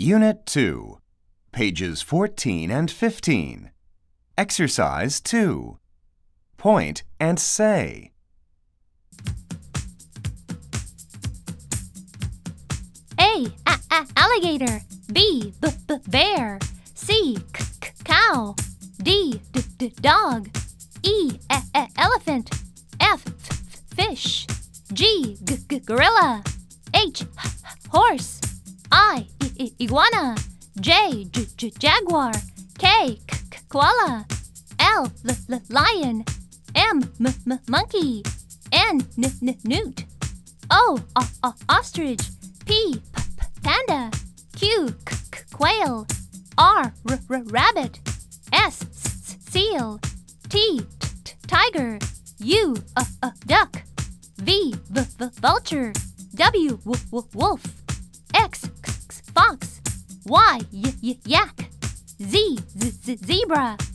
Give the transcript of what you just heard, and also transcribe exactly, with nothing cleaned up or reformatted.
Unit two, pages fourteen and fifteen. Exercise two. Point and say. A, a, a alligator. B, b, b bear. C, c, c cow. D, d, d dog. E, e, e elephant. F, f, fish. G, g, g gorilla. H, h, horse. I, I, iguana. J, j, j jaguar. K, k, k koala. L, l, l lion. M, m, m monkey. N, n, n newt. O, o, o ostrich. P, p, p panda. Q, k, k quail. R, r, r rabbit. S, s seal. T, t, t tiger. U, uh, uh, duck. V, v, v vulture. W, w, w wolf. X, x, x fox. Y, y, y yak. Z, z, z zebra.